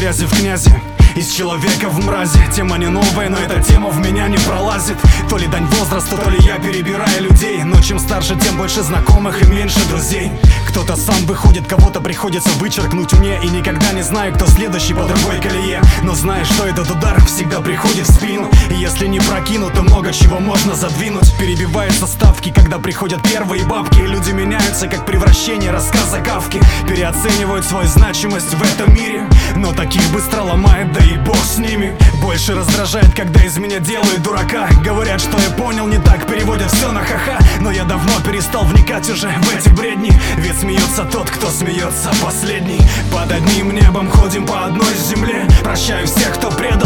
грязи в князи, из человека в мразе. Тема не новая, но эта тема в меня не пролазит. То ли дань возраста, то ли я перебираю людей. Но чем старше, тем больше знакомых и меньше друзей. Кто-то сам выходит, кого-то приходится вычеркнуть мне. И никогда не знаю, кто следующий по другой колее. Но знаю, что этот удар всегда приходит в спину. И если не прокину, то много чего можно задвинуть. Перебиваются ставки, когда приходят первые бабки. Люди меняются, как превращение рассказа Кафки. Переоценивают свою значимость в этом мире, но таких быстро ломает, да и бог с ними. Больше раздражает, когда из меня делают дурака. Говорят, что я понял не так, переводят все на ха-ха. Но я давно перестал вникать уже в эти бредни. Ведь смеется тот, кто смеется последний. Под одним небом ходим по одной земле. Прощаю всех, кто предал.